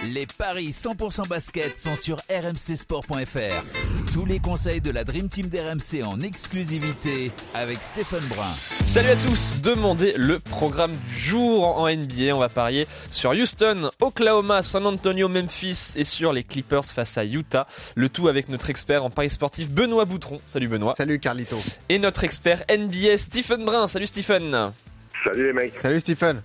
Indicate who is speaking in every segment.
Speaker 1: Les paris 100% basket sont sur rmcsport.fr. Tous les conseils de la Dream Team d'RMC en exclusivité avec Stéphane Brun.
Speaker 2: Salut à tous, demandez le programme du jour en NBA. On va parier sur Houston, Oklahoma, San Antonio, Memphis et sur les Clippers face à Utah. Le tout avec notre expert en paris sportif Benoît Boutron. Salut Benoît.
Speaker 3: Salut Carlito.
Speaker 2: Et notre expert NBA Stephen Brun. Salut Stephen.
Speaker 4: Salut les mecs.
Speaker 3: Salut Stephen.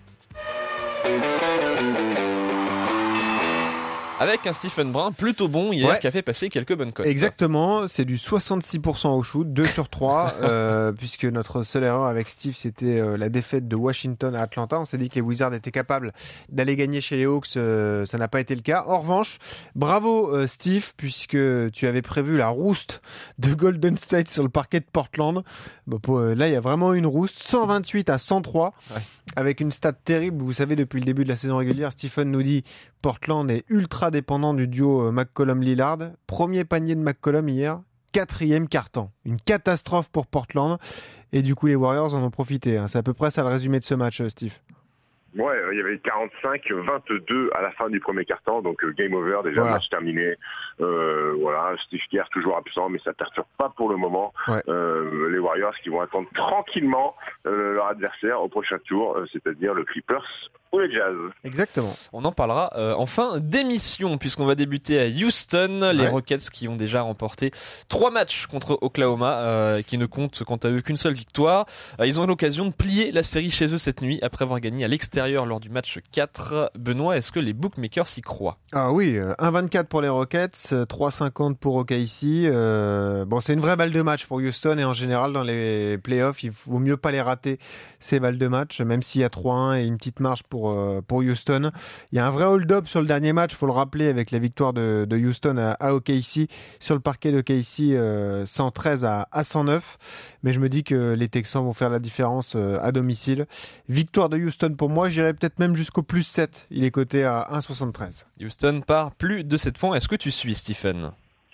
Speaker 2: Avec un Stephen Brun plutôt bon hier qui a fait passer quelques bonnes cotes.
Speaker 3: Exactement, c'est du 66% au shoot, 2 sur 3, puisque notre seule erreur avec Steve, c'était la défaite de Washington à Atlanta. On s'est dit que les Wizards étaient capables d'aller gagner chez les Hawks, ça n'a pas été le cas. En revanche, bravo Steve, puisque tu avais prévu la rouste de Golden State sur le parquet de Portland. Là, il y a vraiment une rouste, 128 à 103, avec une stat terrible. Vous savez, depuis le début de la saison régulière, Stephen nous dit Portland est ultra dépendant du duo McCollum-Lillard. Premier panier de McCollum hier, 4e quart-temps. Une catastrophe pour Portland. Et du coup, les Warriors en ont profité. C'est à peu près ça le résumé de ce match, Steve.
Speaker 4: Ouais, il y avait 45-22 à la fin du premier quart-temps, donc game over, déjà match terminé. Voilà, Steve Kerr toujours absent, mais ça perturbe pas pour le moment. Les Warriors qui vont attendre tranquillement leur adversaire au prochain tour, c'est-à-dire le Clippers ou les Jazz.
Speaker 3: Exactement.
Speaker 2: On en parlera en fin d'émission, puisqu'on va débuter à Houston. Les Rockets qui ont déjà remporté 3 matchs contre Oklahoma, qui ne comptent quant à eux qu'une seule victoire. Ils ont eu l'occasion de plier la série chez eux cette nuit, après avoir gagné à l'extérieur lors du match 4. Benoît, est-ce que les bookmakers y croient ?
Speaker 3: Ah oui, 1,24 pour les Rockets, 3,50 pour OKC. C'est une vraie balle de match pour Houston, et en général dans les playoffs, il vaut mieux pas les rater, ces balles de match, même s'il y a 3-1 et une petite marge pour Houston. Il y a un vrai hold-up sur le dernier match, il faut le rappeler, avec la victoire de Houston à OKC sur le parquet d'OKC, 113 à 109. Mais je me dis que les Texans vont faire la différence à domicile. Victoire de Houston pour moi, j'irais peut-être même jusqu'au plus 7. Il est coté à 1,73.
Speaker 2: Houston part plus de 7 points. Est-ce que tu suis, Stephen ?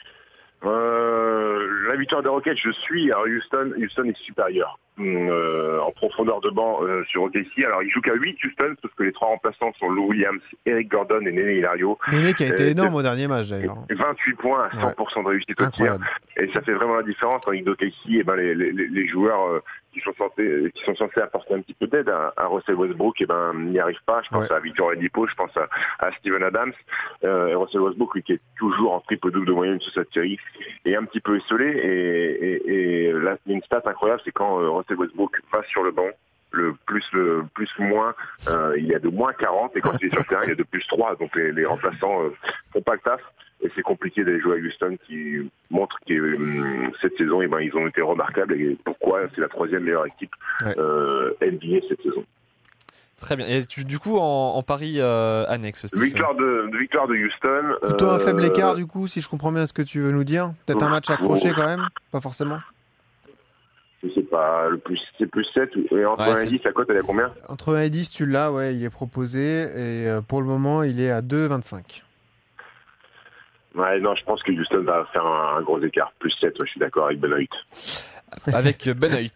Speaker 4: La victoire des Rockets, je suis. Alors Houston est supérieur en profondeur de banc sur OKC. Alors il joue qu'à 8 Houston, parce que les 3 remplaçants sont Lou Williams, Eric Gordon et Nene Hilario.
Speaker 3: Nene qui a été énorme au dernier match d'ailleurs.
Speaker 4: 28 points à 100% de réussite au tir. Et ça fait vraiment la différence. En Ligue d'OKC, les joueurs qui sont censés apporter un petit peu d'aide à Russell Westbrook, n'y arrivent pas. Je pense à Victor Oladipo, je pense à Steven Adams. Et Russell Westbrook, lui, qui est toujours en triple-double de moyenne sur cette série, est un petit peu esselé. Et là, une stat incroyable, c'est quand Russell Westbrook va sur le banc, le moins, il y a de moins 40, et quand il est sur le terrain, il y a de plus 3. Donc les remplaçants font pas le taf. Et c'est compliqué d'aller jouer à Houston, qui montre que cette saison, ils ont été remarquables. Et pourquoi c'est la 3e meilleure équipe NBA cette saison.
Speaker 2: Très bien. Et du coup, en pari annexe, Stephen.
Speaker 4: Victoire de Houston.
Speaker 3: Plutôt un faible écart, du coup, si je comprends bien ce que tu veux nous dire. Peut-être un match accroché quand même, pas forcément.
Speaker 4: Je sais pas, c'est plus 7, et entre 1 et 10, la cote elle est à combien ?
Speaker 3: Entre 1 et 10, tu l'as, il est proposé, et pour le moment, il est à 2,25.
Speaker 4: Ouais, non, je pense que Houston va faire un gros écart. Plus 7, je suis d'accord avec Benoît.
Speaker 2: Avec Benoît.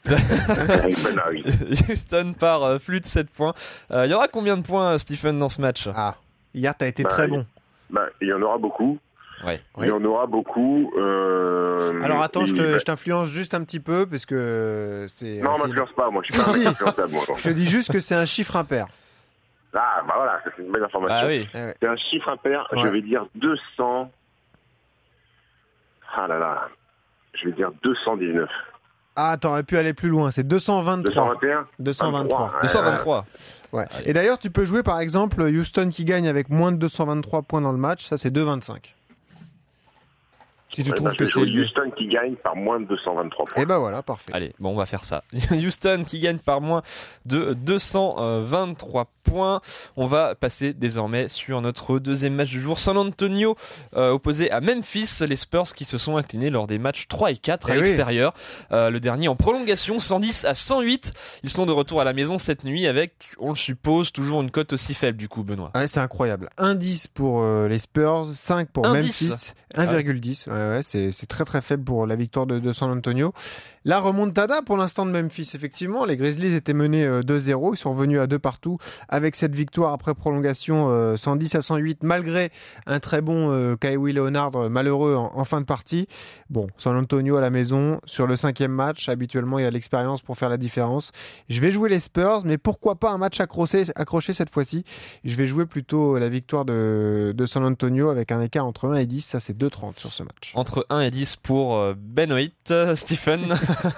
Speaker 2: Houston par plus de 7 points. Il y aura combien de points, Stephen, dans ce match ?
Speaker 3: Hier, tu as été très bon.
Speaker 4: Il y en aura beaucoup.
Speaker 3: Il
Speaker 4: y en aura beaucoup.
Speaker 3: Alors attends, je t'influence juste un petit peu, parce que c'est...
Speaker 4: Non, m'influence pas, moi je suis pas influençable.
Speaker 3: Je te dis juste que c'est un chiffre impair.
Speaker 4: Ah, voilà, ça c'est une bonne information.
Speaker 2: Ah oui.
Speaker 4: C'est un chiffre impair, je vais dire 200... Ah là là, je vais dire 219.
Speaker 3: Ah, t'aurais pu aller plus loin, c'est 223.
Speaker 4: 221
Speaker 3: 223.
Speaker 2: 223.
Speaker 3: Ouais. Et d'ailleurs, tu peux jouer par exemple Houston qui gagne avec moins de 223 points dans le match, ça c'est 2,25. Si tu trouves que c'est
Speaker 4: Houston qui gagne par moins de 223 points.
Speaker 3: Et voilà, parfait.
Speaker 2: Allez, on va faire ça. Houston qui gagne par moins de 223 points. On va passer désormais sur notre deuxième match du jour. San Antonio opposé à Memphis. Les Spurs qui se sont inclinés lors des matchs 3 et 4 à l'extérieur. Le dernier en prolongation, 110 à 108. Ils sont de retour à la maison cette nuit avec, on le suppose, toujours une cote aussi faible du coup, Benoît.
Speaker 3: Ouais, c'est incroyable. 1,10 pour les Spurs, 5 pour Memphis, 1,10. Ouais, c'est très très faible pour la victoire de San Antonio. La remontada pour l'instant de Memphis, effectivement. Les Grizzlies étaient menés 2-0. Ils sont revenus à 2 partout avec cette victoire après prolongation 110-108, malgré un très bon Kawhi Leonard malheureux en fin de partie. Bon, San Antonio à la maison sur le 5e match. Habituellement, il y a l'expérience pour faire la différence. Je vais jouer les Spurs, mais pourquoi pas un match accroché cette fois-ci. Je vais jouer plutôt la victoire de San Antonio avec un écart entre 1 et 10. Ça, c'est 2,30 sur ce match.
Speaker 2: Entre 1 et 10 pour Benoît, Stephen.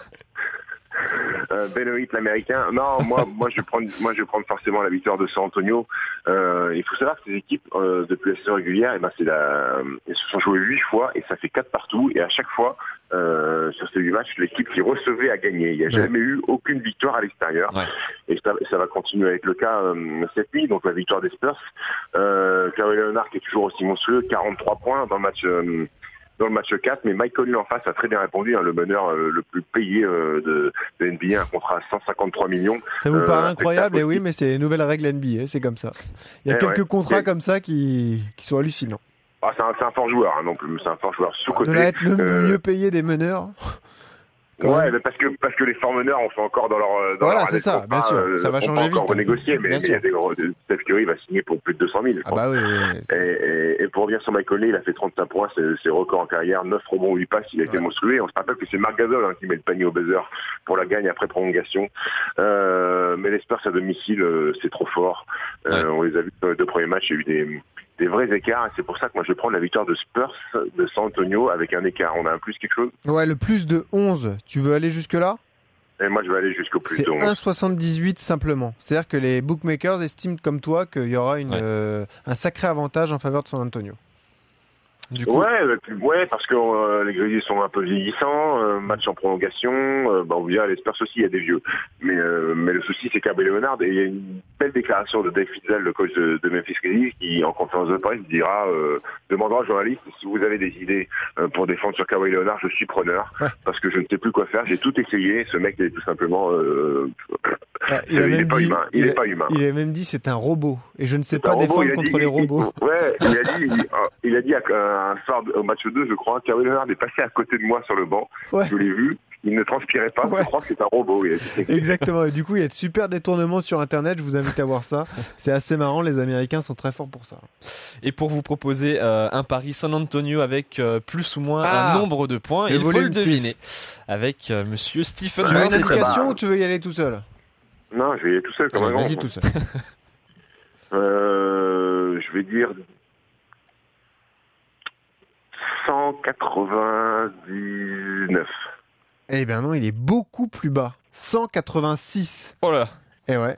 Speaker 4: Benoît, l'américain. Non, moi je vais prendre forcément la victoire de San Antonio. Il faut savoir que ces équipes depuis la saison régulière, elles se sont jouées 8 fois et ça fait 4 partout. Et à chaque fois sur ces 8 matchs, l'équipe qui recevait a gagné. Il n'y a jamais eu aucune victoire à l'extérieur. Ouais. Et ça va continuer à être le cas cette nuit. Donc la victoire des Spurs. Kawhi Leonard qui est toujours aussi monstrueux, 43 points dans le match 4, mais Mike Conley en face a très bien répondu, le meneur le plus payé de NBA, un contrat à 153 millions.
Speaker 3: Ça vous paraît incroyable, et oui, mais c'est les nouvelles règles NBA, c'est comme ça. Il y a quelques contrats comme ça qui sont hallucinants.
Speaker 4: Ah, c'est un fort joueur, non plus, c'est un fort joueur sous-côté.
Speaker 3: De là être le mieux payé des meneurs.
Speaker 4: Ouais, mais parce que les forts meneurs, on fait encore dans leur
Speaker 3: voilà, c'est ça, bien sûr. Ça va changer vite.
Speaker 4: On va encore renégocier, mais il y a des gros. Steph Curry va signer pour plus de 200 000.
Speaker 3: Ah bah oui.
Speaker 4: Et pour revenir sur Mike Conley, il a fait 35 points, c'est record en carrière, 9 rebonds, 8 passes, il a été monstrueux. Et on se rappelle que c'est Marc Gasol qui met le panier au buzzer pour la gagne après prolongation. Mais les Spurs à domicile, c'est trop fort. On les a vus dans les 2 premiers matchs, il y a eu des vrais écarts, et c'est pour ça que moi je vais prendre la victoire de Spurs de San Antonio avec un écart. On a un plus quelque chose?
Speaker 3: Ouais, le plus de 11. Tu veux aller jusque-là?
Speaker 4: Et moi je vais aller jusqu'au plus de 11.
Speaker 3: C'est 1,78 simplement. C'est-à-dire que les bookmakers estiment comme toi qu'il y aura un sacré avantage en faveur de San Antonio.
Speaker 2: Du coup.
Speaker 4: Ouais, parce que les Grizzlies sont un peu vieillissants, match en prolongation, on veut dire les Spurs aussi, il y a des vieux. Mais le souci, c'est Kawhi Leonard, et il y a une belle déclaration de Dave Fizdale, le coach de Memphis Grizzlies, qui, en conférence de presse, demandera aux journalistes si vous avez des idées pour défendre sur Kawhi Leonard, je suis preneur, parce que je ne sais plus quoi faire, j'ai tout essayé, ce mec est tout simplement... il n'est pas humain.
Speaker 3: Il a même dit c'est un robot, et je ne sais pas défendre contre les robots.
Speaker 4: Ouais, il a dit un soir au match 2, je crois, Kawhi Leonard est passé à côté de moi sur le banc. Ouais. Je l'ai vu. Il ne transpirait pas. Ouais. Je crois que c'est un robot.
Speaker 3: Exactement. Et du coup, il y a de super détournements sur Internet. Je vous invite à voir ça. C'est assez marrant. Les Américains sont très forts pour ça.
Speaker 2: Et pour vous proposer un pari San Antonio avec plus ou moins un nombre de points, il faut le deviner avec Monsieur Stephen.
Speaker 3: Tu veux une indication ou tu veux y aller tout seul?
Speaker 4: Non, je vais y aller tout seul comme un grand.
Speaker 3: Vas-y tout seul.
Speaker 4: Je vais dire 199.
Speaker 3: Eh bien non, il est beaucoup plus bas. 186.
Speaker 2: Oh là.
Speaker 3: Eh ouais.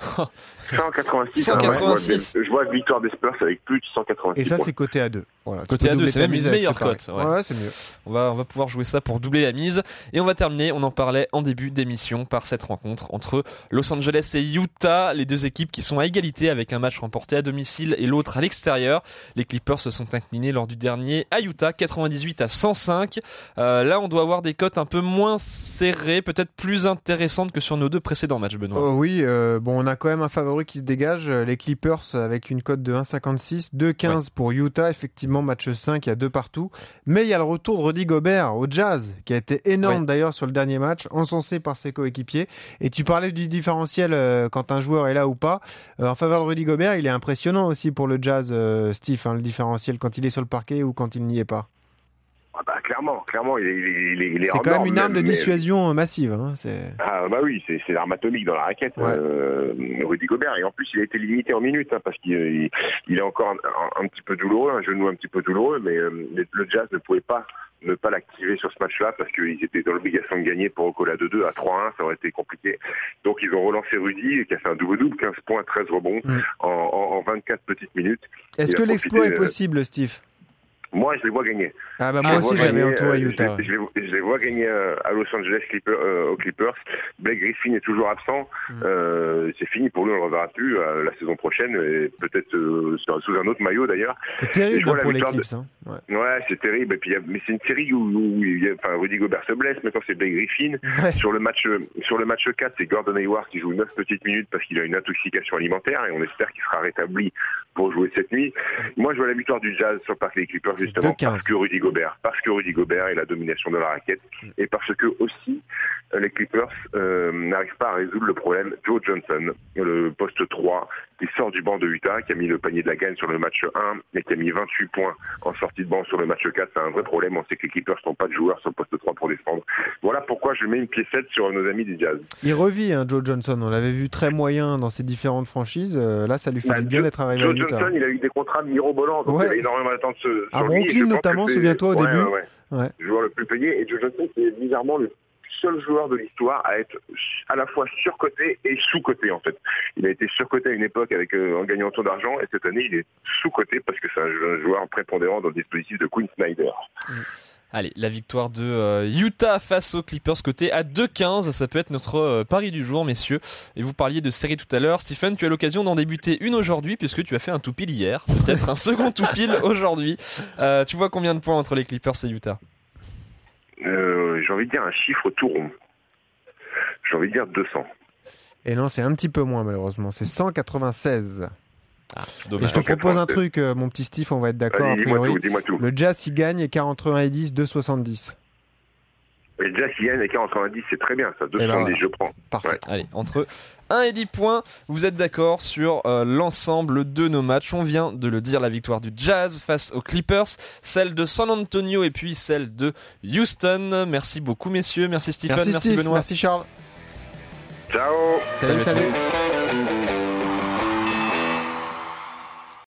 Speaker 4: 186. Je vois la victoire des Spurs avec plus de 186.
Speaker 3: Et ça, c'est coté à 2. Voilà,
Speaker 2: côté à 2, c'est même une meilleure cote.
Speaker 3: Ouais, c'est mieux.
Speaker 2: On va pouvoir jouer ça pour doubler la mise. Et on va terminer, on en parlait en début d'émission, par cette rencontre entre Los Angeles et Utah. Les deux équipes qui sont à égalité avec un match remporté à domicile et l'autre à l'extérieur. Les Clippers se sont inclinés lors du dernier à Utah, 98-105. Là, on doit avoir des cotes un peu moins serrées, peut-être plus intéressantes que sur nos 2 précédents matchs, Benoît.
Speaker 3: Oui, on a quand même un favori qui se dégage. Les Clippers avec une cote de 1,56, 2,15 pour Utah, effectivement. Match 5, il y a 2 partout. Mais il y a le retour de Rudy Gobert au Jazz, qui a été énorme d'ailleurs sur le dernier match, encensé par ses coéquipiers. Et tu parlais du différentiel quand un joueur est là ou pas. En faveur de Rudy Gobert, il est impressionnant aussi pour le Jazz, Steve, le différentiel quand il est sur le parquet ou quand il n'y est pas.
Speaker 4: Clairement, il est
Speaker 3: c'est quand même une arme de dissuasion massive.
Speaker 4: Oui, c'est l'arme atomique dans la raquette, Rudy Gobert. Et en plus, il a été limité en minutes, parce qu'il est encore un petit peu douloureux, un genou un petit peu douloureux, mais le Jazz ne pouvait pas ne pas l'activer sur ce match-là parce qu'ils étaient dans l'obligation de gagner pour recoller à 2-2, à 3-1, ça aurait été compliqué. Donc ils ont relancé Rudy qui a fait un double-double, 15 points, 13 rebonds en 24 petites minutes.
Speaker 3: Est-ce que l'exploit est possible, Steve ?
Speaker 4: Moi, je les vois gagner.
Speaker 3: Moi aussi, j'avais un tour à Utah.
Speaker 4: Je les vois gagner à Los Angeles aux Clippers. Blake Griffin est toujours absent. C'est fini pour lui, on ne le reverra plus la saison prochaine, et peut-être sous un autre maillot d'ailleurs.
Speaker 3: C'est terrible pour les Clips.
Speaker 4: Ouais, c'est terrible. Et puis, mais c'est une série où Rudy Gobert se blesse. Maintenant, c'est Blake Griffin. Ouais. Sur le match 4, c'est Gordon Hayward qui joue 9 petites minutes parce qu'il a une intoxication alimentaire, et on espère qu'il sera rétabli pour jouer cette nuit. Moi, je vois la victoire du Jazz sur le parquet des Clippers, justement, parce que Rudy Gobert et la domination de la raquette, et parce que aussi les Clippers n'arrivent pas à résoudre le problème. Joe Johnson, le poste 3, qui sort du banc de Utah, qui a mis le panier de la gagne sur le match 1 et qui a mis 28 points en sortie de banc sur le match 4, c'est un vrai problème. On sait que les Clippers n'ont pas de joueurs sur le poste 3 pour défendre. Voilà pourquoi je mets une piécette sur nos amis du Jazz.
Speaker 3: Il revit, Joe Johnson. On l'avait vu très moyen dans ses différentes franchises. Là, ça lui fait du bien d'être arrivé à Utah.
Speaker 4: Joe Johnson, il a eu des contrats mirobolants, donc il a énormément d'attente sur lui.
Speaker 3: À Brooklyn notamment, souviens-toi au début.
Speaker 4: Le joueur le plus payé. Et Joe Johnson, c'est bizarrement le seul joueur de l'histoire à être à la fois surcoté et sous-coté, en fait. Il a été surcoté à une époque en gagnant autant d'argent, et cette année il est sous-coté parce que c'est un joueur prépondérant dans le dispositif de Quinn Snyder.
Speaker 2: Allez, la victoire de Utah face aux Clippers côté à 2,15, ça peut être notre pari du jour, messieurs. Et vous parliez de série tout à l'heure. Stephen, tu as l'occasion d'en débuter une aujourd'hui puisque tu as fait un tout pile hier, peut-être un second tout pile aujourd'hui. Tu vois combien de points entre les Clippers et Utah?
Speaker 4: J'ai envie de dire un chiffre tout rond. J'ai envie de dire 200.
Speaker 3: Et non, c'est un petit peu moins malheureusement. C'est 196.
Speaker 2: Dommage.
Speaker 3: Et je te propose un truc, mon petit Steve, on va être d'accord.
Speaker 4: Dis-moi tout.
Speaker 3: Le Jazz, il gagne et 41 et 10, 2,70.
Speaker 4: Le Jazz, il gagne et 90, c'est très bien ça. 2,70, je prends.
Speaker 3: Parfait.
Speaker 4: Ouais.
Speaker 2: Allez, entre 1 et 10 points, vous êtes d'accord sur l'ensemble de nos matchs. On vient de le dire, la victoire du Jazz face aux Clippers, celle de San Antonio et puis celle de Houston. Merci beaucoup messieurs, merci Stephen, merci Benoît.
Speaker 3: Merci Charles.
Speaker 4: Ciao.
Speaker 3: Salut.